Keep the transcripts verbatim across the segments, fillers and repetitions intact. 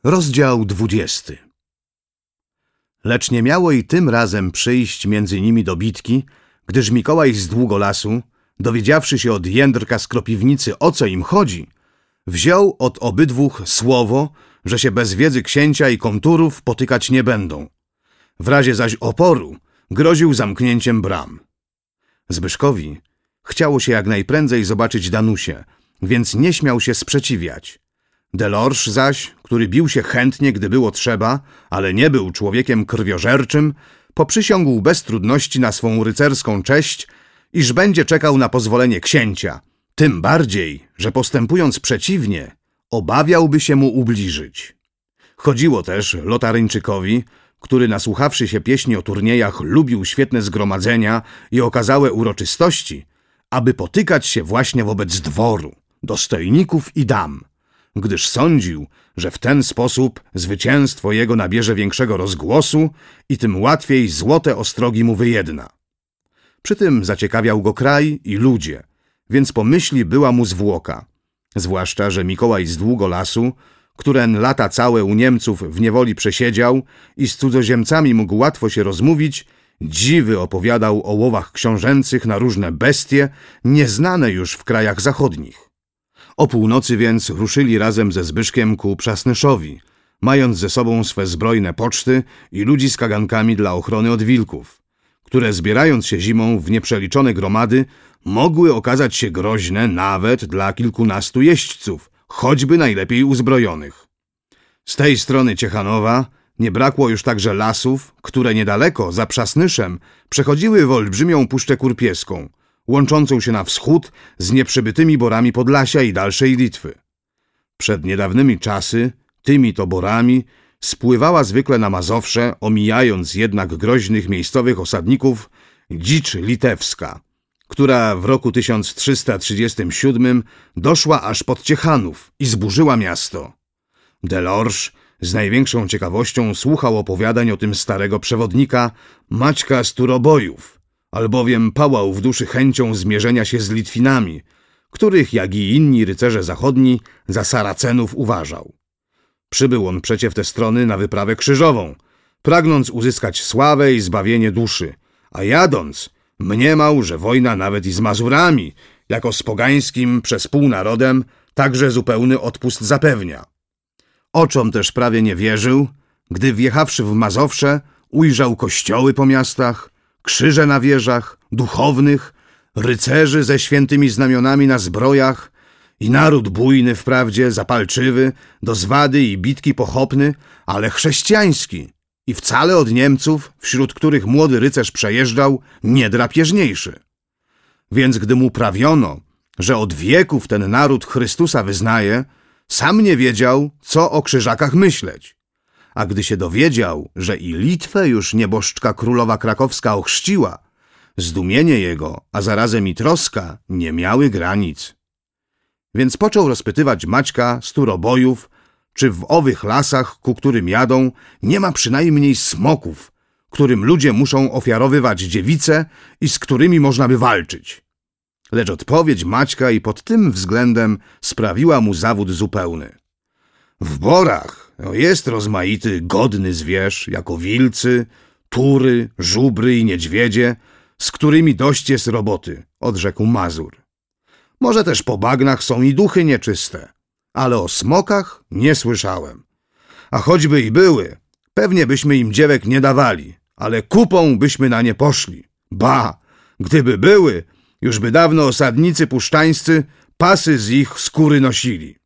Rozdział dwudziesty. Lecz nie miało i tym razem przyjść między nimi do bitki, gdyż Mikołaj z Długolasu, dowiedziawszy się od Jędrka z Kropiwnicy, o co im chodzi, wziął od obydwóch słowo, że się bez wiedzy księcia i konturów potykać nie będą. W razie zaś oporu groził zamknięciem bram. Zbyszkowi chciało się jak najprędzej zobaczyć Danusię, więc nie śmiał się sprzeciwiać. Delorge zaś, który bił się chętnie, gdy było trzeba, ale nie był człowiekiem krwiożerczym, poprzysiągł bez trudności na swą rycerską cześć, iż będzie czekał na pozwolenie księcia, tym bardziej, że postępując przeciwnie, obawiałby się mu ubliżyć. Chodziło też Lotaryńczykowi, który nasłuchawszy się pieśni o turniejach lubił świetne zgromadzenia i okazałe uroczystości, aby potykać się właśnie wobec dworu, dostojników i dam, gdyż sądził, że w ten sposób zwycięstwo jego nabierze większego rozgłosu i tym łatwiej złote ostrogi mu wyjedna. Przy tym zaciekawiał go kraj i ludzie, więc po myśli była mu zwłoka, zwłaszcza, że Mikołaj z Długolasu, któren lata całe u Niemców w niewoli przesiedział i z cudzoziemcami mógł łatwo się rozmówić, dziwy opowiadał o łowach książęcych na różne bestie, nieznane już w krajach zachodnich. O północy więc ruszyli razem ze Zbyszkiem ku Przasnyszowi, mając ze sobą swe zbrojne poczty i ludzi z kagankami dla ochrony od wilków, które zbierając się zimą w nieprzeliczone gromady, mogły okazać się groźne nawet dla kilkunastu jeźdźców, choćby najlepiej uzbrojonych. Z tej strony Ciechanowa nie brakło już także lasów, które niedaleko, za Przasnyszem, przechodziły w olbrzymią Puszczę Kurpieską, łączącą się na wschód z nieprzebytymi borami Podlasia i dalszej Litwy. Przed niedawnymi czasy tymi to borami spływała zwykle na Mazowsze, omijając jednak groźnych miejscowych osadników, dzicz litewska, która w roku tysiąc trzysta trzydziestym siódmym doszła aż pod Ciechanów i zburzyła miasto. Delorge z największą ciekawością słuchał opowiadań o tym starego przewodnika Maćka z Turobojów, albowiem pałał w duszy chęcią zmierzenia się z Litwinami, których, jak i inni rycerze zachodni, za Saracenów uważał. Przybył on przecie w te strony na wyprawę krzyżową, pragnąc uzyskać sławę i zbawienie duszy, a jadąc mniemał, że wojna nawet i z Mazurami, jako z pogańskim przez pół narodem, także zupełny odpust zapewnia. Oczom też prawie nie wierzył, gdy wjechawszy w Mazowsze, ujrzał kościoły po miastach, krzyże na wieżach, duchownych, rycerzy ze świętymi znamionami na zbrojach i naród bujny wprawdzie, zapalczywy, do zwady i bitki pochopny, ale chrześcijański i wcale od Niemców, wśród których młody rycerz przejeżdżał, nie drapieżniejszy. Więc gdy mu prawiono, że od wieków ten naród Chrystusa wyznaje, sam nie wiedział, co o krzyżakach myśleć. A gdy się dowiedział, że i Litwę już nieboszczka królowa krakowska ochrzciła, zdumienie jego, a zarazem i troska nie miały granic. Więc począł rozpytywać Maćka z Turobojów, czy w owych lasach, ku którym jadą, nie ma przynajmniej smoków, którym ludzie muszą ofiarowywać dziewice i z którymi można by walczyć. Lecz odpowiedź Maćka i pod tym względem sprawiła mu zawód zupełny. W borach no, jest rozmaity, godny zwierz, jako wilcy, tury, żubry i niedźwiedzie, z którymi dość jest roboty, odrzekł Mazur. Może też po bagnach są i duchy nieczyste, ale o smokach nie słyszałem. A choćby i były, pewnie byśmy im dziewek nie dawali, ale kupą byśmy na nie poszli. Ba, gdyby były, już by dawno osadnicy puszczańscy pasy z ich skóry nosili.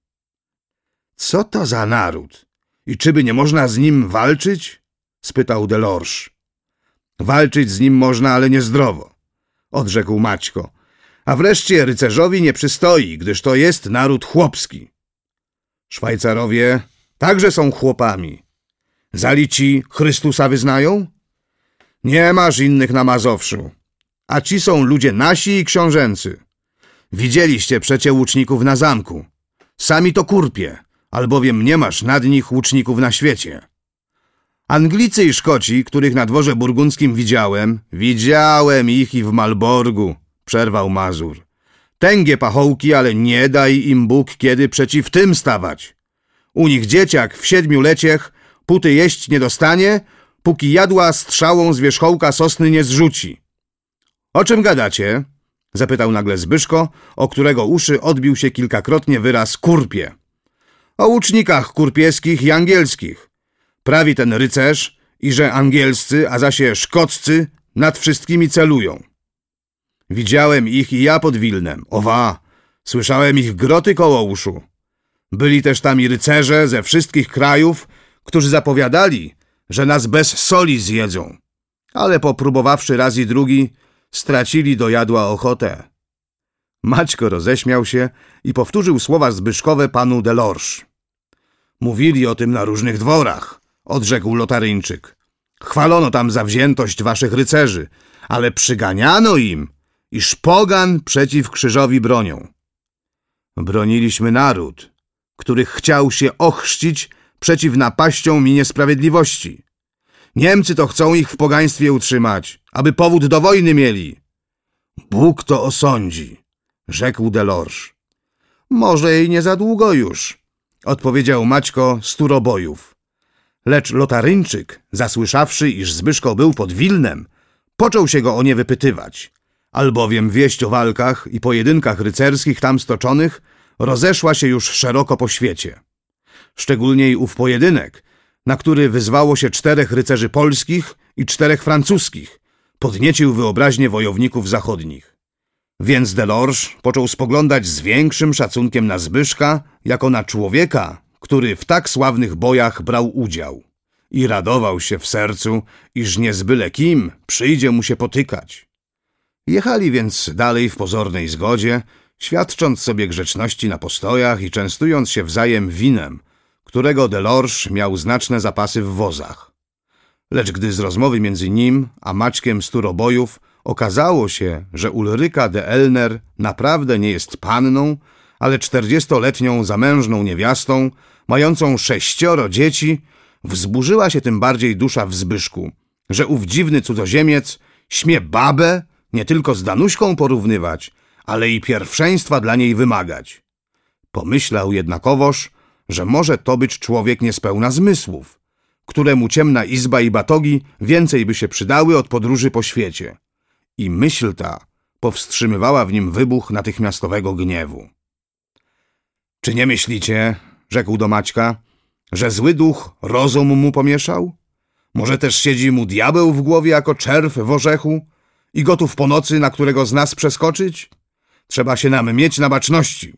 Co to za naród? I czy by nie można z nim walczyć? Spytał Delorge. Walczyć z nim można, ale niezdrowo, odrzekł Maćko. A wreszcie rycerzowi nie przystoi, gdyż to jest naród chłopski. Szwajcarowie także są chłopami. Zalici Chrystusa wyznają? Nie masz innych na Mazowszu. A ci są ludzie nasi i książęcy. Widzieliście przecie łuczników na zamku. Sami to kurpie, albowiem nie masz nad nich łuczników na świecie. Anglicy i Szkoci, których na dworze burgundzkim widziałem, widziałem ich i w Malborgu, przerwał Mazur. Tęgie pachołki, ale nie daj im Bóg kiedy przeciw tym stawać. U nich dzieciak w siedmiu leciech puty jeść nie dostanie, póki jadła strzałą z wierzchołka sosny nie zrzuci. O czym gadacie? Zapytał nagle Zbyszko, o którego uszy odbił się kilkakrotnie wyraz kurpie. O łucznikach kurpieskich i angielskich. Prawi ten rycerz, i że angielscy, a zasie szkoccy nad wszystkimi celują. Widziałem ich i ja pod Wilnem, owa, słyszałem ich groty koło uszu. Byli też tam i rycerze ze wszystkich krajów, którzy zapowiadali, że nas bez soli zjedzą. Ale popróbowawszy raz i drugi, stracili do jadła ochotę. Maćko roześmiał się i powtórzył słowa Zbyszkowe panu Delorge. Mówili o tym na różnych dworach, odrzekł Lotaryńczyk. Chwalono tam zawziętość waszych rycerzy, ale przyganiano im, iż pogan przeciw krzyżowi bronią. Broniliśmy naród, który chciał się ochrzcić przeciw napaściom i niesprawiedliwości. Niemcy to chcą ich w pogaństwie utrzymać, aby powód do wojny mieli. Bóg to osądzi, rzekł Delorge. Może i nie za długo już, odpowiedział Maćko z Turobojów. Lecz Lotaryńczyk, zasłyszawszy, iż Zbyszko był pod Wilnem, począł się go o nie wypytywać, albowiem wieść o walkach i pojedynkach rycerskich tam stoczonych rozeszła się już szeroko po świecie. Szczególniej ów pojedynek, na który wyzwało się czterech rycerzy polskich i czterech francuskich, podniecił wyobraźnię wojowników zachodnich. Więc Delorge począł spoglądać z większym szacunkiem na Zbyszka jako na człowieka, który w tak sławnych bojach brał udział i radował się w sercu, iż nie z byle kim przyjdzie mu się potykać. Jechali więc dalej w pozornej zgodzie, świadcząc sobie grzeczności na postojach i częstując się wzajem winem, którego Delorge miał znaczne zapasy w wozach. Lecz gdy z rozmowy między nim a Maćkiem z Turobojów okazało się, że Ulryka de Elner naprawdę nie jest panną, ale czterdziestoletnią zamężną niewiastą, mającą sześcioro dzieci, wzburzyła się tym bardziej dusza w Zbyszku, że ów dziwny cudzoziemiec śmie babę nie tylko z Danuśką porównywać, ale i pierwszeństwa dla niej wymagać. Pomyślał jednakowoż, że może to być człowiek niespełna zmysłów, któremu ciemna izba i batogi więcej by się przydały od podróży po świecie. I myśl ta powstrzymywała w nim wybuch natychmiastowego gniewu. Czy nie myślicie, rzekł do Maćka, że zły duch rozum mu pomieszał? Może też siedzi mu diabeł w głowie jako czerw w orzechu i gotów po nocy na którego z nas przeskoczyć? Trzeba się nam mieć na baczności.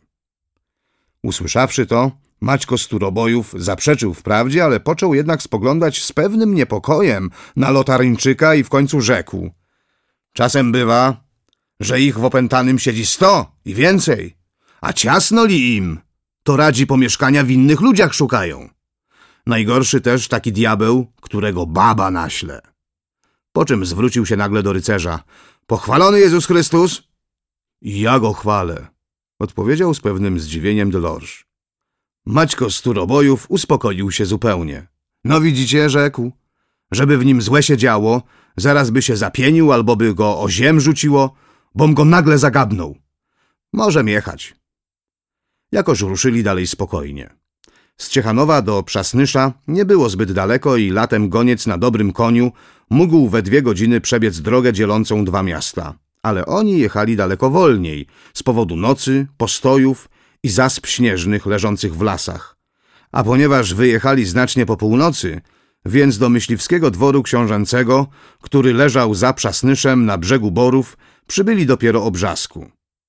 Usłyszawszy to, Maćko z Turobojów zaprzeczył wprawdzie, ale począł jednak spoglądać z pewnym niepokojem na Lotaryńczyka i w końcu rzekł. Czasem bywa, że ich w opętanym siedzi sto i więcej, a ciasno li im, to radzi pomieszkania w innych ludziach szukają. Najgorszy też taki diabeł, którego baba naśle. Po czym zwrócił się nagle do rycerza. Pochwalony Jezus Chrystus? I ja go chwalę, odpowiedział z pewnym zdziwieniem Delorge. Maćko z Turobojów uspokoił się zupełnie. No widzicie, rzekł, żeby w nim złe się działo, zaraz by się zapienił albo by go o ziem rzuciło, bom go nagle zagadnął. Możem jechać. Jakoż ruszyli dalej spokojnie. Z Ciechanowa do Przasnysza nie było zbyt daleko i latem goniec na dobrym koniu mógł we dwie godziny przebiec drogę dzielącą dwa miasta. Ale oni jechali daleko wolniej z powodu nocy, postojów i zasp śnieżnych leżących w lasach. A ponieważ wyjechali znacznie po północy, więc do myśliwskiego dworu książęcego, który leżał za Przasnyszem na brzegu Borów, przybyli dopiero o brzasku.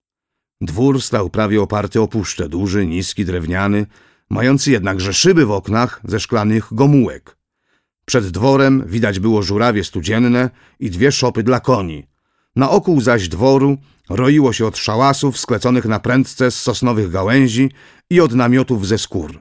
Dwór stał prawie oparty o puszczę, duży, niski, drewniany, mający jednakże szyby w oknach ze szklanych gomułek. Przed dworem widać było żurawie studzienne i dwie szopy dla koni. Naokół zaś dworu roiło się od szałasów skleconych na prędce z sosnowych gałęzi i od namiotów ze skór.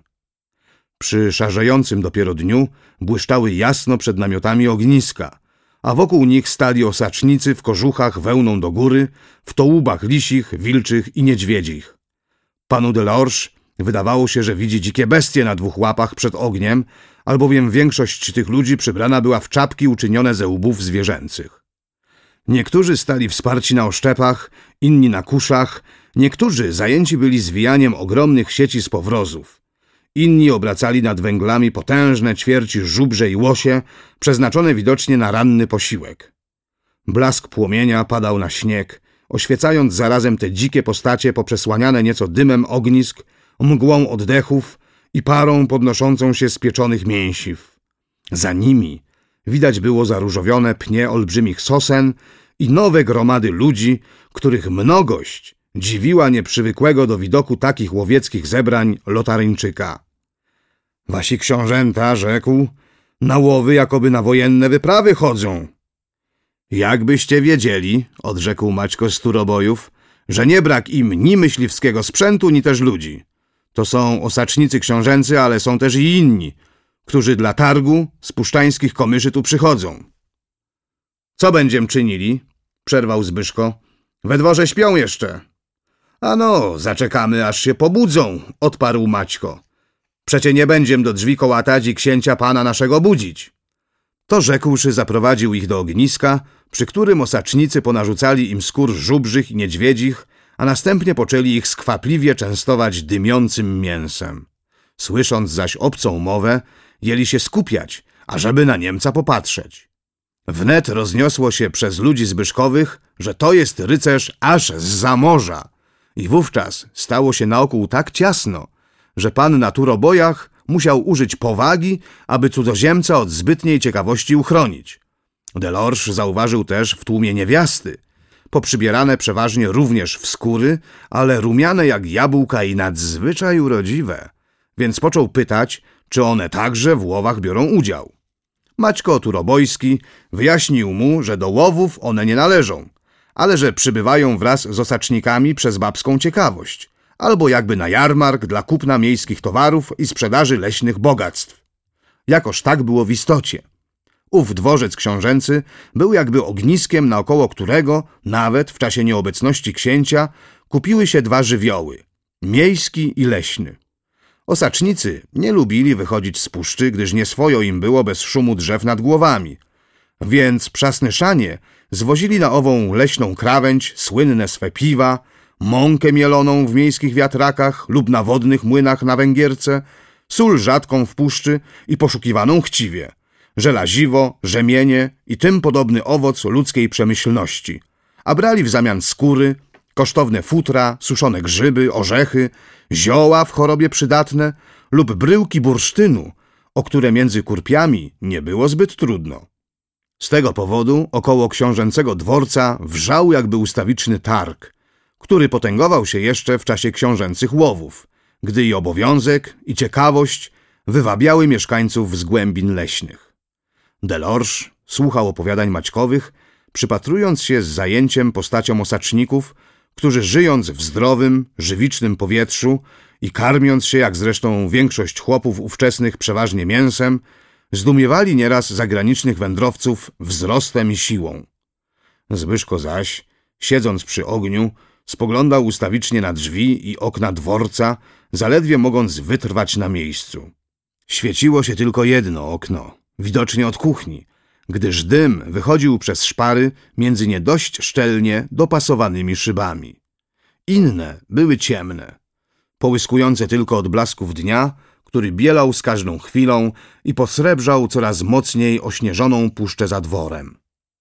Przy szarzejącym dopiero dniu błyszczały jasno przed namiotami ogniska, a wokół nich stali osacznicy w kożuchach wełną do góry, w tołubach lisich, wilczych i niedźwiedzich. Panu Delorge wydawało się, że widzi dzikie bestie na dwóch łapach przed ogniem, albowiem większość tych ludzi przybrana była w czapki uczynione ze łbów zwierzęcych. Niektórzy stali wsparci na oszczepach, inni na kuszach, niektórzy zajęci byli zwijaniem ogromnych sieci z powrozów. Inni obracali nad węglami potężne ćwierci żubrze i łosie, przeznaczone widocznie na ranny posiłek. Blask płomienia padał na śnieg, oświecając zarazem te dzikie postacie poprzesłaniane nieco dymem ognisk, mgłą oddechów i parą podnoszącą się z pieczonych mięsiw. Za nimi widać było zaróżowione pnie olbrzymich sosen i nowe gromady ludzi, których mnogość dziwiła nieprzywykłego do widoku takich łowieckich zebrań Lotaryńczyka. Wasi książęta, rzekł, na łowy jakoby na wojenne wyprawy chodzą. Jakbyście wiedzieli, odrzekł Maćko z Turobojów, że nie brak im ni myśliwskiego sprzętu, ni też ludzi. To są osacznicy książęcy, ale są też i inni, którzy dla targu z puszczańskich komyszy tu przychodzą. Co będziem czynili? Przerwał Zbyszko. We dworze śpią jeszcze. Ano, zaczekamy, aż się pobudzą, odparł Maćko. Przecie nie będziem do drzwi kołatać i księcia pana naszego budzić. To rzekłszy, zaprowadził ich do ogniska, przy którym osacznicy ponarzucali im skór żubrzych i niedźwiedzich, a następnie poczęli ich skwapliwie częstować dymiącym mięsem. Słysząc zaś obcą mowę, jęli się skupiać, ażeby na Niemca popatrzeć. Wnet rozniosło się przez ludzi zbyszkowych, że to jest rycerz aż zza morza. I wówczas stało się naokół tak ciasno, że pan na Turobojach musiał użyć powagi, aby cudzoziemca od zbytniej ciekawości uchronić. Delorsz zauważył też w tłumie niewiasty, poprzybierane przeważnie również w skóry, ale rumiane jak jabłka i nadzwyczaj urodziwe, więc począł pytać, czy one także w łowach biorą udział. Maćko Turobojski wyjaśnił mu, że do łowów one nie należą, ale że przybywają wraz z osacznikami przez babską ciekawość, albo jakby na jarmark dla kupna miejskich towarów i sprzedaży leśnych bogactw. Jakoż tak było w istocie. Ów dworzec książęcy był jakby ogniskiem, naokoło którego, nawet w czasie nieobecności księcia, kupiły się dwa żywioły, miejski i leśny. Osacznicy nie lubili wychodzić z puszczy, gdyż nieswojo im było bez szumu drzew nad głowami, więc przasnyszanie zwozili na ową leśną krawędź słynne swe piwa, mąkę mieloną w miejskich wiatrakach lub na wodnych młynach na Węgierce, sól rzadką w puszczy i poszukiwaną chciwie, żelaziwo, rzemienie i tym podobny owoc ludzkiej przemyślności, a brali w zamian skóry, kosztowne futra, suszone grzyby, orzechy, zioła w chorobie przydatne lub bryłki bursztynu, o które między kurpiami nie było zbyt trudno. Z tego powodu około książęcego dworca wrzał jakby ustawiczny targ, który potęgował się jeszcze w czasie książęcych łowów, gdy i obowiązek, i ciekawość wywabiały mieszkańców z głębin leśnych. Delorsz słuchał opowiadań Maćkowych, przypatrując się z zajęciem postaciom osaczników, którzy żyjąc w zdrowym, żywicznym powietrzu i karmiąc się, jak zresztą większość chłopów ówczesnych, przeważnie mięsem, zdumiewali nieraz zagranicznych wędrowców wzrostem i siłą. Zbyszko zaś, siedząc przy ogniu, spoglądał ustawicznie na drzwi i okna dworca, zaledwie mogąc wytrwać na miejscu. Świeciło się tylko jedno okno, widocznie od kuchni, gdyż dym wychodził przez szpary między nie dość szczelnie dopasowanymi szybami. Inne były ciemne, połyskujące tylko od blasków dnia, który bielał z każdą chwilą i posrebrzał coraz mocniej ośnieżoną puszczę za dworem.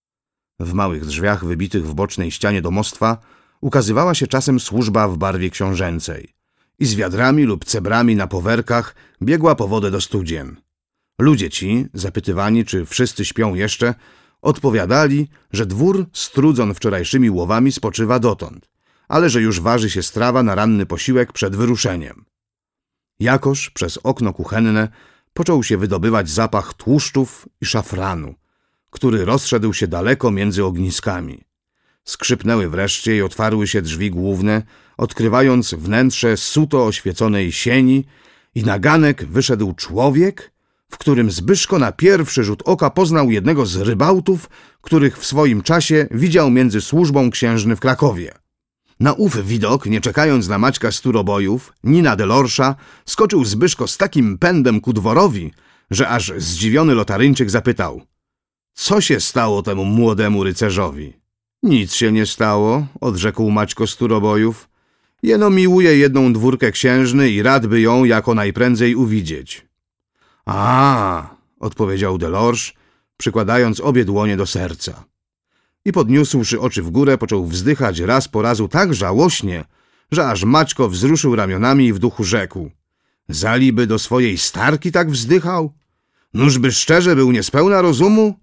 W małych drzwiach wybitych w bocznej ścianie domostwa ukazywała się czasem służba w barwie książęcej i z wiadrami lub cebrami na powerkach biegła po wodę do studzien. Ludzie ci, zapytywani, czy wszyscy śpią jeszcze, odpowiadali, że dwór strudzon wczorajszymi łowami spoczywa dotąd, ale że już waży się strawa na ranny posiłek przed wyruszeniem. Jakoż przez okno kuchenne począł się wydobywać zapach tłuszczów i szafranu, który rozszedł się daleko między ogniskami. Skrzypnęły wreszcie i otwarły się drzwi główne, odkrywając wnętrze suto oświeconej sieni i na ganek wyszedł człowiek, w którym Zbyszko na pierwszy rzut oka poznał jednego z rybałtów, których w swoim czasie widział między służbą księżny w Krakowie. Na ów widok, nie czekając na Maćka z Turobojów, ni na Delorsza, skoczył Zbyszko z takim pędem ku dworowi, że aż zdziwiony Lotaryńczyk zapytał: co się stało temu młodemu rycerzowi? Nic się nie stało, odrzekł Maćko z Turobojów. Jeno miłuje jedną dwórkę księżny i rad by ją jako najprędzej uwidzieć. A, odpowiedział Delorge, przykładając obie dłonie do serca. I podniósłszy oczy w górę, począł wzdychać raz po razu tak żałośnie, że aż Maćko wzruszył ramionami i w duchu rzekł: Zaliby do swojej starki tak wzdychał? Nużby szczerze był niespełna rozumu?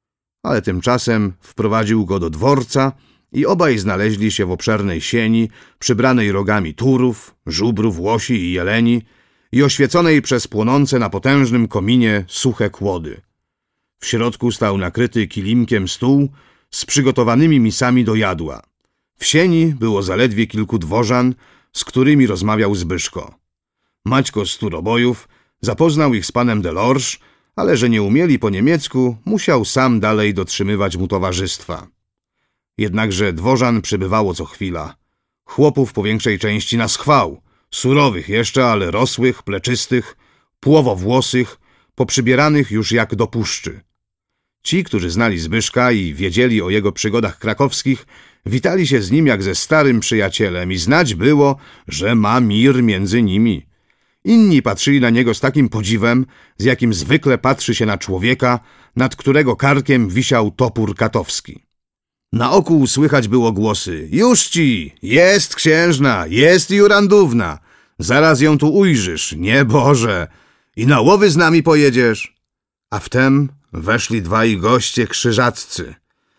Ale tymczasem wprowadził go do dworca i obaj znaleźli się w obszernej sieni, przybranej rogami turów, żubrów, łosi i jeleni i oświeconej przez płonące na potężnym kominie suche kłody. W środku stał nakryty kilimkiem stół z przygotowanymi misami do jadła. W sieni było zaledwie kilku dworzan, z którymi rozmawiał Zbyszko. Maćko z Turobojów zapoznał ich z panem Delorge, ale że nie umieli po niemiecku, musiał sam dalej dotrzymywać mu towarzystwa. Jednakże dworzan przybywało co chwila. Chłopów po większej części na schwał, surowych jeszcze, ale rosłych, pleczystych, płowowłosych, poprzybieranych już jak do puszczy. Ci, którzy znali Zbyszka i wiedzieli o jego przygodach krakowskich, witali się z nim jak ze starym przyjacielem i znać było, że ma mir między nimi. Inni patrzyli na niego z takim podziwem, z jakim zwykle patrzy się na człowieka, nad którego karkiem wisiał topór katowski. Naokół słychać było głosy: już ci! Jest księżna! Jest Jurandówna! Zaraz ją tu ujrzysz! Nie Boże! I na łowy z nami pojedziesz! A wtem weszli dwaj goście krzyżaccy.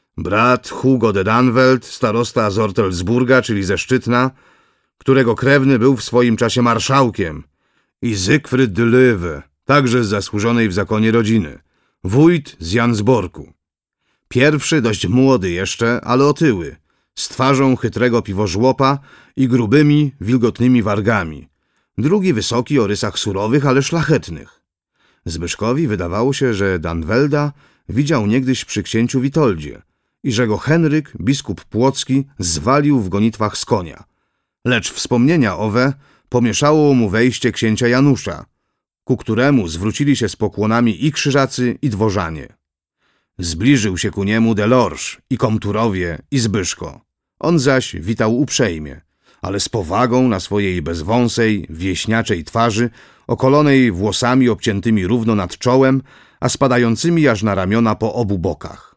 Brat Hugo de Danveld, starosta z Ortelsburga, czyli ze Szczytna, którego krewny był w swoim czasie marszałkiem, i Zygfryd de Löwe, także z zasłużonej w zakonie rodziny, wójt z Jansborku. Pierwszy dość młody jeszcze, ale otyły, z twarzą chytrego piwożłopa i grubymi, wilgotnymi wargami. Drugi wysoki, o rysach surowych, ale szlachetnych. Zbyszkowi wydawało się, że Danvelda widział niegdyś przy księciu Witoldzie i że go Henryk, biskup płocki, zwalił w gonitwach z konia. Lecz wspomnienia owe pomieszało mu wejście księcia Janusza, ku któremu zwrócili się z pokłonami i krzyżacy, i dworzanie. Zbliżył się ku niemu Delorge, i komturowie, i Zbyszko. On zaś witał uprzejmie, ale z powagą na swojej bezwąsej, wieśniaczej twarzy, okolonej włosami obciętymi równo nad czołem, a spadającymi aż na ramiona po obu bokach.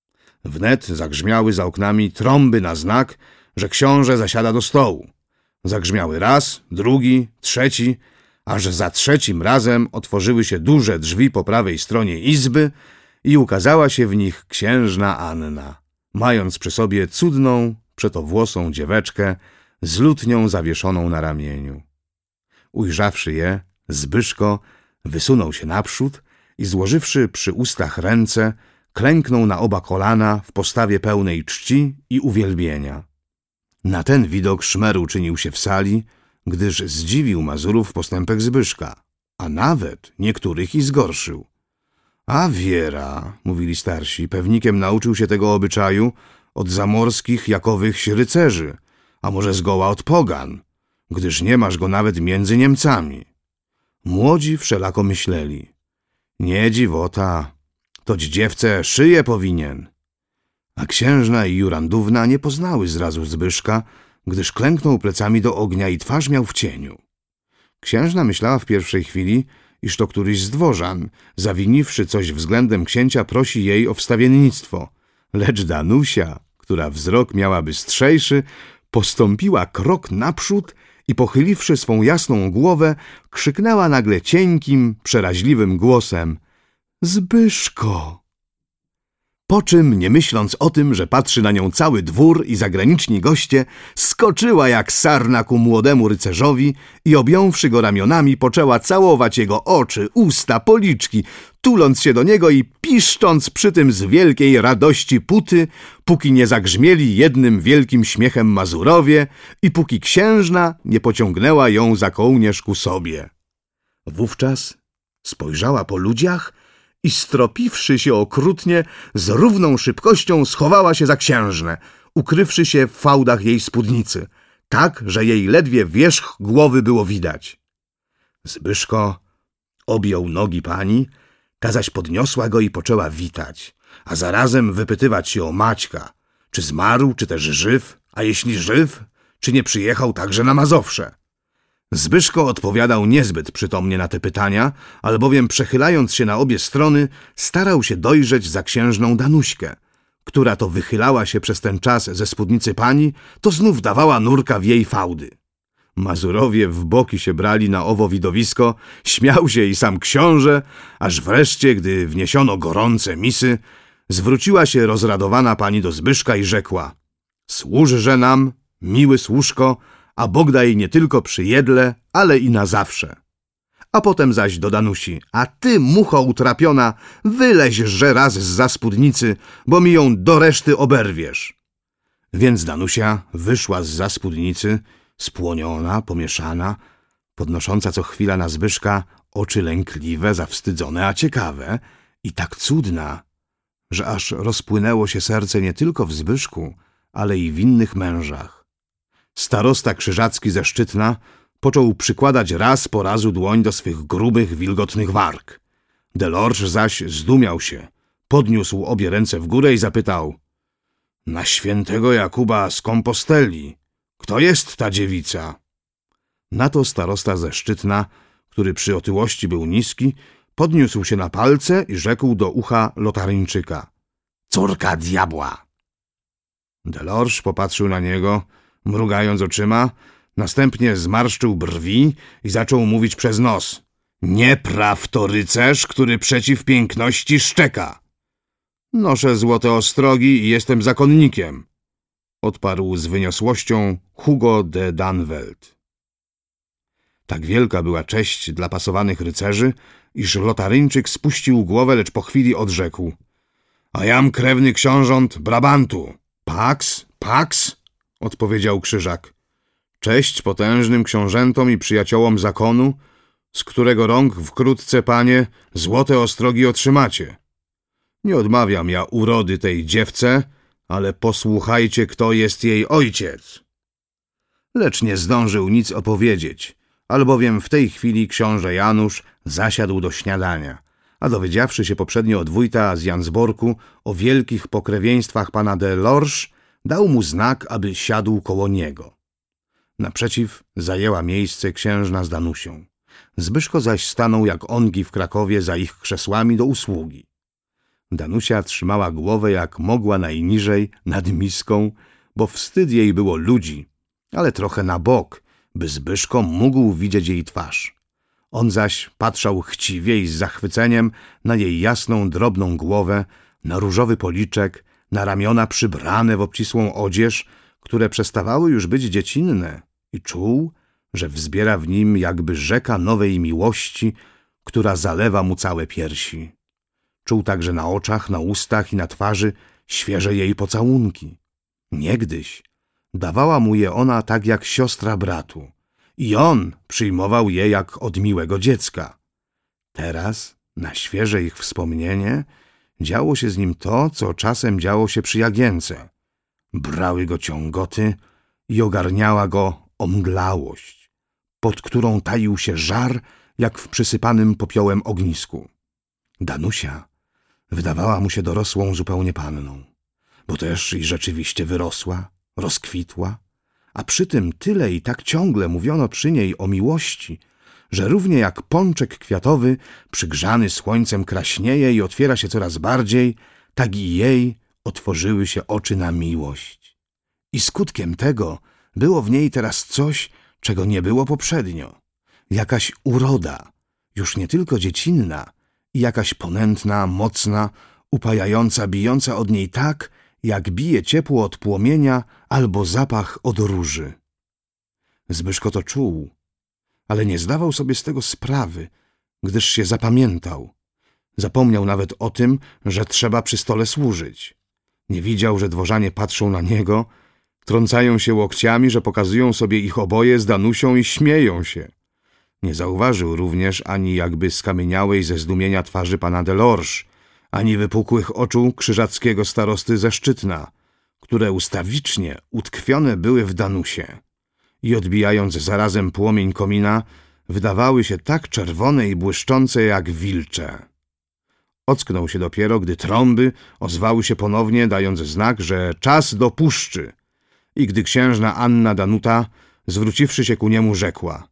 Wnet zagrzmiały za oknami trąby na znak, że książę zasiada do stołu. Zagrzmiały raz, drugi, trzeci, aż za trzecim razem otworzyły się duże drzwi po prawej stronie izby i ukazała się w nich księżna Anna, mając przy sobie cudną, przetowłosą dzieweczkę z lutnią zawieszoną na ramieniu. Ujrzawszy je, Zbyszko wysunął się naprzód i złożywszy przy ustach ręce, klęknął na oba kolana w postawie pełnej czci i uwielbienia. Na ten widok szmer uczynił się w sali, gdyż zdziwił Mazurów postępek Zbyszka, a nawet niektórych i zgorszył. A Wiera, mówili starsi, pewnikiem nauczył się tego obyczaju od zamorskich jakowychś rycerzy, a może zgoła od pogan, gdyż nie masz go nawet między Niemcami. Młodzi wszelako myśleli: nie dziwota, toć dziewce szyję powinien. A księżna i Jurandówna nie poznały zrazu Zbyszka, gdyż klęknął plecami do ognia i twarz miał w cieniu. Księżna myślała w pierwszej chwili, iż to któryś z dworzan, zawiniwszy coś względem księcia, prosi jej o wstawiennictwo. Lecz Danusia, która wzrok miała bystrzejszy, postąpiła krok naprzód i pochyliwszy swą jasną głowę, krzyknęła nagle cienkim, przeraźliwym głosem: Zbyszko! Po czym, nie myśląc o tym, że patrzy na nią cały dwór i zagraniczni goście, skoczyła jak sarna ku młodemu rycerzowi i objąwszy go ramionami, poczęła całować jego oczy, usta, policzki, tuląc się do niego i piszcząc przy tym z wielkiej radości puty, póki nie zagrzmieli jednym wielkim śmiechem Mazurowie i póki księżna nie pociągnęła ją za kołnierz ku sobie. Wówczas spojrzała po ludziach i stropiwszy się okrutnie, z równą szybkością schowała się za księżnę, ukrywszy się w fałdach jej spódnicy, tak, że jej ledwie wierzch głowy było widać. Zbyszko objął nogi pani, ta zaś podniosła go i poczęła witać, a zarazem wypytywać się o Maćka, czy zmarł, czy też żyw, a jeśli żyw, czy nie przyjechał także na Mazowsze. Zbyszko odpowiadał niezbyt przytomnie na te pytania, albowiem przechylając się na obie strony, starał się dojrzeć za księżną Danuśkę, która to wychylała się przez ten czas ze spódnicy pani, to znów dawała nurka w jej fałdy. Mazurowie w boki się brali na owo widowisko, śmiał się i sam książę, aż wreszcie, gdy wniesiono gorące misy, zwróciła się rozradowana pani do Zbyszka i rzekła: służże nam, miły służko, a Bóg daj nie tylko przy jedle, ale i na zawsze. A potem zaś do Danusi: a ty, mucho utrapiona, wyleźże raz zza spódnicy, bo mi ją do reszty oberwiesz. Więc Danusia wyszła zza spódnicy, spłoniona, pomieszana, podnosząca co chwila na Zbyszka oczy lękliwe, zawstydzone, a ciekawe i tak cudna, że aż rozpłynęło się serce nie tylko w Zbyszku, ale i w innych mężach. Starosta krzyżacki ze Szczytna począł przykładać raz po razu dłoń do swych grubych, wilgotnych warg. Delorge zaś zdumiał się, podniósł obie ręce w górę i zapytał: na świętego Jakuba z Kompostelli, kto jest ta dziewica? Na to starosta ze Szczytna, który przy otyłości był niski, podniósł się na palce i rzekł do ucha Lotaryńczyka: córka diabła. Delorge popatrzył na niego, mrugając oczyma, następnie zmarszczył brwi i zaczął mówić przez nos: niepraw to rycerz, który przeciw piękności szczeka. Noszę złote ostrogi i jestem zakonnikiem, odparł z wyniosłością Hugo de Danveld. Tak wielka była cześć dla pasowanych rycerzy, iż Lotaryńczyk spuścił głowę, lecz po chwili odrzekł: a jam krewny książąt Brabantu. Pax, pax, odpowiedział Krzyżak. Cześć potężnym książętom i przyjaciołom zakonu, z którego rąk wkrótce, panie, złote ostrogi otrzymacie. Nie odmawiam ja urody tej dziewce, ale posłuchajcie, kto jest jej ojciec. Lecz nie zdążył nic opowiedzieć, albowiem w tej chwili książę Janusz zasiadł do śniadania, a dowiedziawszy się poprzednio od wójta z Jansborku o wielkich pokrewieństwach pana de Lorge, dał mu znak, aby siadł koło niego. Naprzeciw zajęła miejsce księżna z Danusią. Zbyszko zaś stanął jak ongi w Krakowie za ich krzesłami do usługi. Danusia trzymała głowę jak mogła najniżej nad miską, bo wstyd jej było ludzi, ale trochę na bok, by Zbyszko mógł widzieć jej twarz. On zaś patrzał chciwie i z zachwyceniem na jej jasną, drobną głowę, na różowy policzek, na ramiona przybrane w obcisłą odzież, które przestawały już być dziecinne, i czuł, że wzbiera w nim jakby rzeka nowej miłości, która zalewa mu całe piersi. Czuł także na oczach, na ustach i na twarzy świeże jej pocałunki. Niegdyś dawała mu je ona tak jak siostra bratu i on przyjmował je jak od miłego dziecka. Teraz, na świeże ich wspomnienie, działo się z nim to, co czasem działo się przy Jagience. Brały go ciągoty i ogarniała go omdlałość, pod którą taił się żar, jak w przysypanym popiołem ognisku. Danusia wydawała mu się dorosłą zupełnie panną, bo też i rzeczywiście wyrosła, rozkwitła, a przy tym tyle i tak ciągle mówiono przy niej o miłości, że równie jak pączek kwiatowy przygrzany słońcem kraśnieje i otwiera się coraz bardziej, tak i jej otworzyły się oczy na miłość. I skutkiem tego było w niej teraz coś, czego nie było poprzednio. Jakaś uroda, już nie tylko dziecinna, i jakaś ponętna, mocna, upajająca, bijąca od niej tak, jak bije ciepło od płomienia albo zapach od róży. Zbyszko to czuł, ale nie zdawał sobie z tego sprawy, gdyż się zapamiętał. Zapomniał nawet o tym, że trzeba przy stole służyć. Nie widział, że dworzanie patrzą na niego, trącają się łokciami, że pokazują sobie ich oboje z Danusią i śmieją się. Nie zauważył również ani jakby skamieniałej ze zdumienia twarzy pana de Lorge, ani wypukłych oczu krzyżackiego starosty ze Szczytna, które ustawicznie utkwione były w Danusie i odbijając zarazem płomień komina, wydawały się tak czerwone i błyszczące jak wilcze. Ocknął się dopiero, gdy trąby ozwały się ponownie, dając znak, że czas do puszczy, I gdy księżna Anna Danuta, zwróciwszy się ku niemu, rzekła: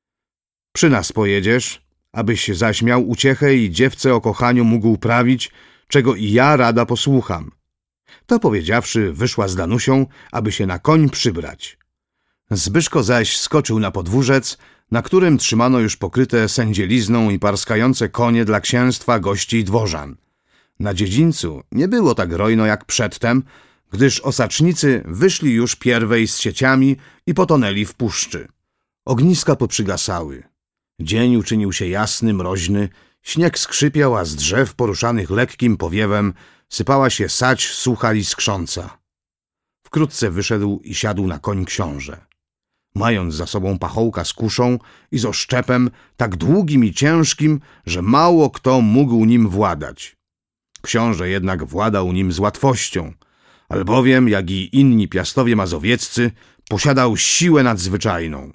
przy nas pojedziesz, abyś zaś miał uciechę i dziewcę o kochaniu mógł prawić, czego i ja rada posłucham. To powiedziawszy, wyszła z Danusią, aby się na koń przybrać. Zbyszko zaś skoczył na podwórzec, na którym trzymano już pokryte sędzielizną i parskające konie dla księstwa, gości i dworzan. Na dziedzińcu nie było tak rojno jak przedtem, gdyż osacznicy wyszli już pierwej z sieciami i potonęli w puszczy. Ogniska poprzygasały. Dzień uczynił się jasny, mroźny, śnieg skrzypiał, a z drzew poruszanych lekkim powiewem sypała się sać sucha i skrząca. Wkrótce wyszedł i siadł na koń książę. Mając za sobą pachołka z kuszą i z oszczepem tak długim i ciężkim, że mało kto mógł nim władać. Książę jednak władał nim z łatwością, albowiem, jak i inni piastowie mazowieccy, posiadał siłę nadzwyczajną.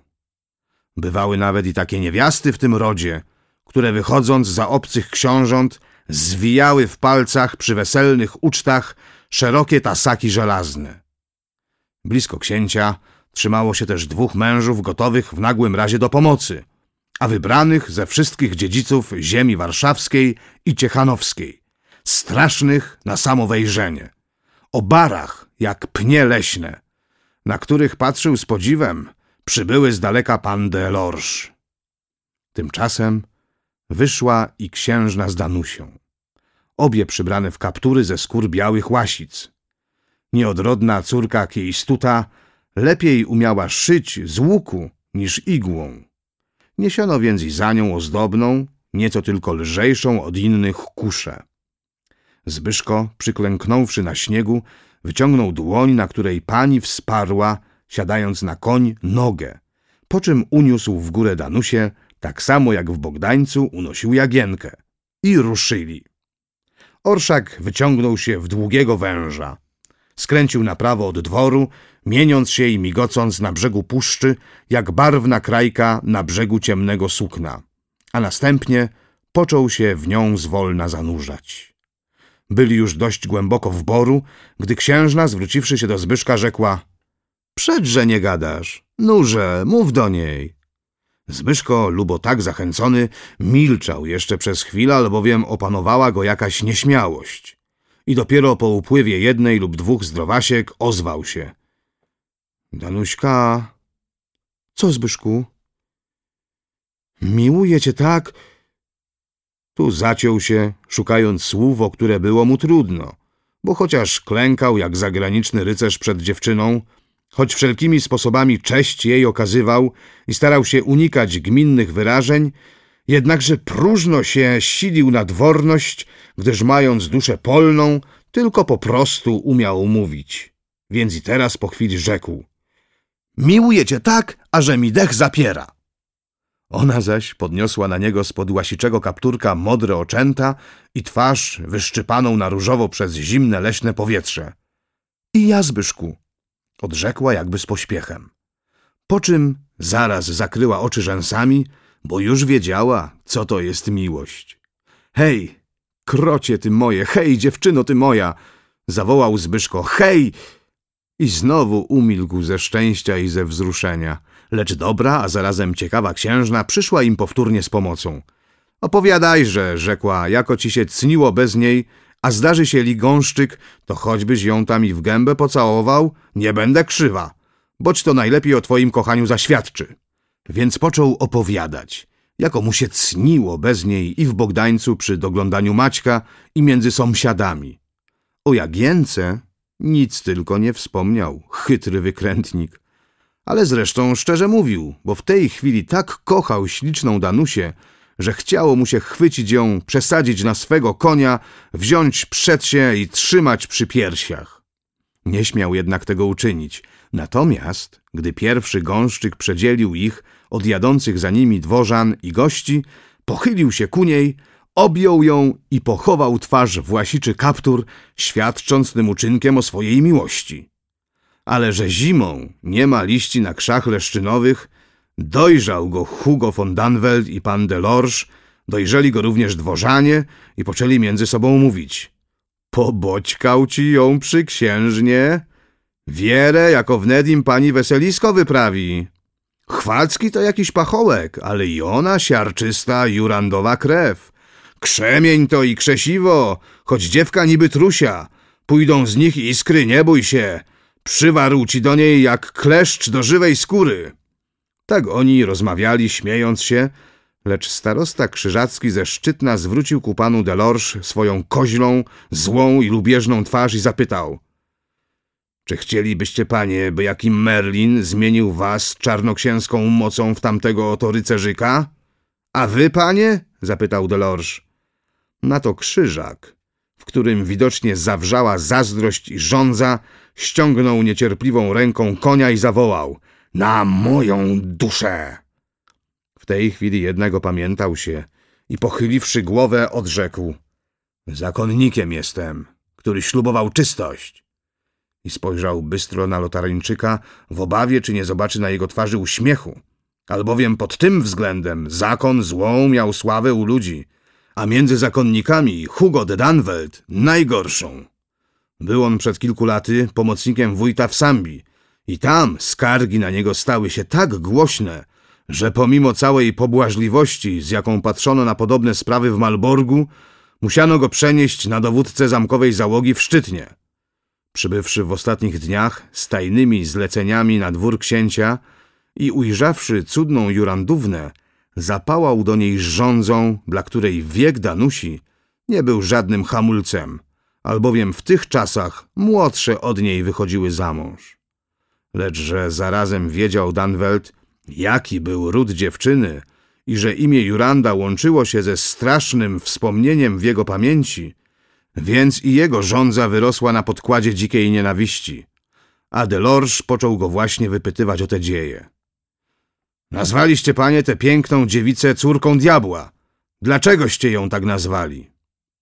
Bywały nawet i takie niewiasty w tym rodzie, które wychodząc za obcych książąt zwijały w palcach przy weselnych ucztach szerokie tasaki żelazne. Blisko księcia trzymało się też dwóch mężów gotowych w nagłym razie do pomocy, a wybranych ze wszystkich dziedziców ziemi warszawskiej i ciechanowskiej, strasznych na samo wejrzenie, o barach jak pnie leśne, na których patrzył z podziwem przybyły z daleka pan de Lorge. Tymczasem wyszła i księżna z Danusią, obie przybrane w kaptury ze skór białych łasic. Nieodrodna córka Kieistuta lepiej umiała szyć z łuku niż igłą. Niesiono więc i za nią ozdobną, nieco tylko lżejszą od innych kuszę. Zbyszko, przyklęknąwszy na śniegu, wyciągnął dłoń, na której pani wsparła, siadając na koń, nogę, po czym uniósł w górę Danusię, tak samo jak w Bogdańcu unosił Jagienkę. I ruszyli. Orszak wyciągnął się w długiego węża. Skręcił na prawo od dworu, mieniąc się i migocąc na brzegu puszczy, jak barwna krajka na brzegu ciemnego sukna, a następnie począł się w nią zwolna zanurzać. Byli już dość głęboko w boru, gdy księżna, zwróciwszy się do Zbyszka, rzekła: przedże nie gadasz, nurze, mów do niej. Zbyszko, lubo tak zachęcony, milczał jeszcze przez chwilę, albowiem opanowała go jakaś nieśmiałość. I dopiero po upływie jednej lub dwóch zdrowasiek ozwał się: Danuśka. Co, Zbyszku? Miłuję cię tak. Tu zaciął się, szukając słów, o które było mu trudno, bo chociaż klękał jak zagraniczny rycerz przed dziewczyną, choć wszelkimi sposobami cześć jej okazywał i starał się unikać gminnych wyrażeń, jednakże próżno się silił na dworność, gdyż mając duszę polną, tylko po prostu umiał mówić. Więc i teraz po chwili rzekł: miłuję cię tak, aże mi dech zapiera. Ona zaś podniosła na niego spod łasiczego kapturka modre oczęta i twarz wyszczypaną na różowo przez zimne leśne powietrze. I ja, Zbyszku, odrzekła jakby z pośpiechem. Po czym zaraz zakryła oczy rzęsami, bo już wiedziała, co to jest miłość. Hej, krocie ty moje, hej, dziewczyno ty moja! Zawołał Zbyszko. Hej! I znowu umilkł ze szczęścia i ze wzruszenia. Lecz dobra, a zarazem ciekawa księżna przyszła im powtórnie z pomocą. Opowiadajże, rzekła, jako ci się cniło bez niej, a zdarzy się li gąszczyk, to choćbyś ją tam i w gębę pocałował, nie będę krzywa, boć to najlepiej o twoim kochaniu zaświadczy. Więc począł opowiadać, jako mu się cniło bez niej i w Bogdańcu przy doglądaniu Maćka i między sąsiadami. O Jagience nic tylko nie wspomniał, chytry wykrętnik. Ale zresztą szczerze mówił, bo w tej chwili tak kochał śliczną Danusię, że chciało mu się chwycić ją, przesadzić na swego konia, wziąć przed się i trzymać przy piersiach. Nie śmiał jednak tego uczynić. Natomiast, gdy pierwszy gąszczyk przedzielił ich od jadących za nimi dworzan i gości, pochylił się ku niej, objął ją i pochował twarz w łasiczy kaptur, świadcząc tym uczynkiem o swojej miłości. Ale że zimą nie ma liści na krzach leszczynowych, dojrzał go Hugo von Danwelt i pan de Lorge, dojrzeli go również dworzanie i poczęli między sobą mówić: poboćkał ci ją przy księżnie? Wierę, jako wnet im pani weselisko wyprawi. Chwalcki to jakiś pachołek, ale i ona siarczysta, jurandowa krew. Krzemień to i krzesiwo, choć dziewka niby trusia. Pójdą z nich iskry, nie bój się. Przywarł ci do niej jak kleszcz do żywej skóry. Tak oni rozmawiali, śmiejąc się, lecz starosta Krzyżacki ze Szczytna zwrócił ku panu Delorge swoją koźlą, złą i lubieżną twarz i zapytał: czy chcielibyście, panie, by jakim Merlin zmienił was czarnoksięską mocą w tamtego oto rycerzyka? A wy, panie? Zapytał Delorge. Na to Krzyżak, w którym widocznie zawrzała zazdrość i żądza, ściągnął niecierpliwą ręką konia i zawołał: na moją duszę! W tej chwili jednego pamiętał się i pochyliwszy głowę odrzekł: zakonnikiem jestem, który ślubował czystość. I spojrzał bystro na Lotaryńczyka w obawie, czy nie zobaczy na jego twarzy uśmiechu, albowiem pod tym względem zakon złą miał sławę u ludzi, a między zakonnikami Hugo de Danvelt najgorszą. Był on przed kilku laty pomocnikiem wójta w Sambii i tam skargi na niego stały się tak głośne, że pomimo całej pobłażliwości, z jaką patrzono na podobne sprawy w Malborgu, musiano go przenieść na dowódcę zamkowej załogi w Szczytnie. Przybywszy w ostatnich dniach z tajnymi zleceniami na dwór księcia i ujrzawszy cudną Jurandównę, zapałał do niej żądzą, dla której wiek Danusi nie był żadnym hamulcem, albowiem w tych czasach młodsze od niej wychodziły za mąż. Lecz że zarazem wiedział Danvelt, jaki był ród dziewczyny i że imię Juranda łączyło się ze strasznym wspomnieniem w jego pamięci, więc i jego żądza wyrosła na podkładzie dzikiej nienawiści, a Delorge począł go właśnie wypytywać o te dzieje. Nazwaliście, panie, tę piękną dziewicę córką diabła. Dlaczegoście ją tak nazwali?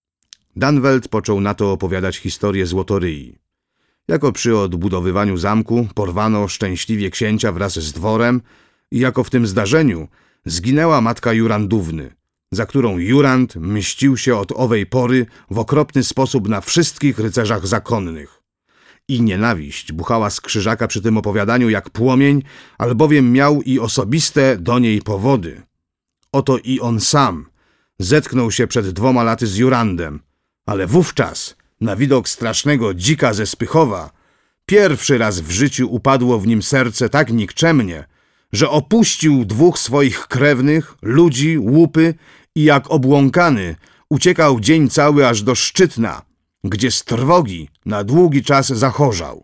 Danvelt począł na to opowiadać historię Złotoryi. Jako przy odbudowywaniu zamku porwano szczęśliwie księcia wraz z dworem i jako w tym zdarzeniu zginęła matka Jurandówny, za którą Jurand mścił się od owej pory w okropny sposób na wszystkich rycerzach zakonnych. I nienawiść buchała z Krzyżaka przy tym opowiadaniu jak płomień, albowiem miał i osobiste do niej powody. Oto i on sam zetknął się przed dwoma laty z Jurandem, ale wówczas, na widok strasznego dzika ze Spychowa, pierwszy raz w życiu upadło w nim serce tak nikczemnie, że opuścił dwóch swoich krewnych, ludzi, łupy i jak obłąkany uciekał dzień cały aż do Szczytna, gdzie z trwogi na długi czas zachorzał.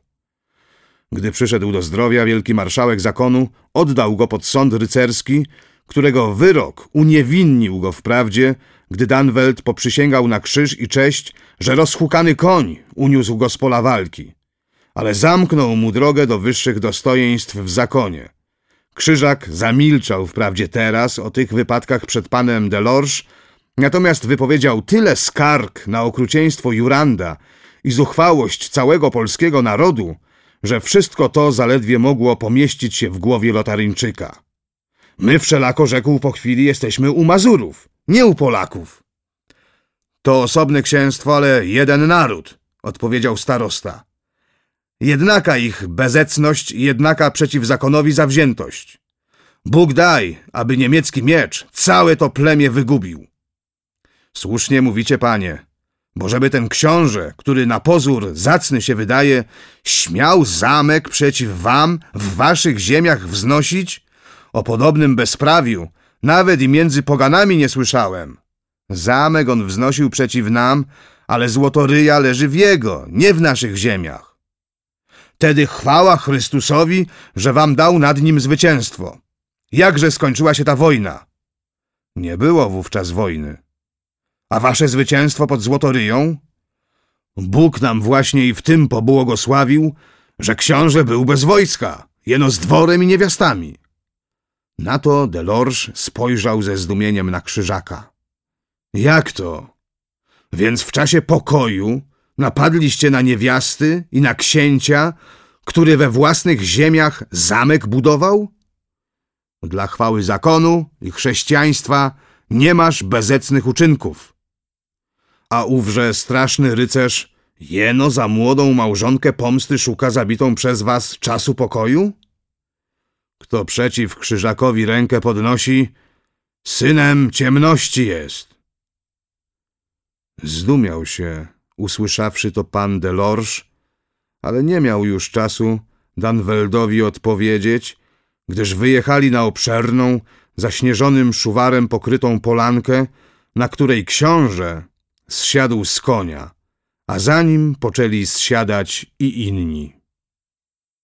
Gdy przyszedł do zdrowia, wielki marszałek zakonu oddał go pod sąd rycerski, którego wyrok uniewinnił go wprawdzie, gdy Danvelt poprzysięgał na krzyż i cześć, że rozhukany koń uniósł go z pola walki, ale zamknął mu drogę do wyższych dostojeństw w zakonie. Krzyżak zamilczał wprawdzie teraz o tych wypadkach przed panem Delorge, natomiast wypowiedział tyle skarg na okrucieństwo Juranda i zuchwałość całego polskiego narodu, że wszystko to zaledwie mogło pomieścić się w głowie Lotaryńczyka. My wszelako, rzekł po chwili, jesteśmy u Mazurów, nie u Polaków. To osobne księstwo, ale jeden naród, odpowiedział starosta. Jednaka ich bezecność i jednaka przeciw zakonowi zawziętość. Bóg daj, aby niemiecki miecz całe to plemię wygubił. Słusznie mówicie, panie, bo żeby ten książę, który na pozór zacny się wydaje, śmiał zamek przeciw wam w waszych ziemiach wznosić, o podobnym bezprawiu nawet i między poganami nie słyszałem. Zamek on wznosił przeciw nam, ale Złotoryja leży w jego, nie w naszych ziemiach. Tedy chwała Chrystusowi, że wam dał nad nim zwycięstwo. Jakże skończyła się ta wojna? Nie było wówczas wojny. A wasze zwycięstwo pod Złotoryją? Bóg nam właśnie i w tym pobłogosławił, że książę był bez wojska, jeno z dworem i niewiastami. Na to Delorge spojrzał ze zdumieniem na Krzyżaka. Jak to? Więc w czasie pokoju napadliście na niewiasty i na księcia, który we własnych ziemiach zamek budował? Dla chwały zakonu i chrześcijaństwa nie masz bezecnych uczynków. A ówże straszny rycerz Jeno za młodą małżonkę pomsty szuka zabitą przez was czasu pokoju? Kto przeciw Krzyżakowi rękę podnosi, synem ciemności jest. Zdumiał się, usłyszawszy to pan de Lorge, ale nie miał już czasu Danweldowi odpowiedzieć, gdyż wyjechali na obszerną, zaśnieżonym szuwarem pokrytą polankę, na której książę zsiadł z konia, a za nim poczęli zsiadać i inni.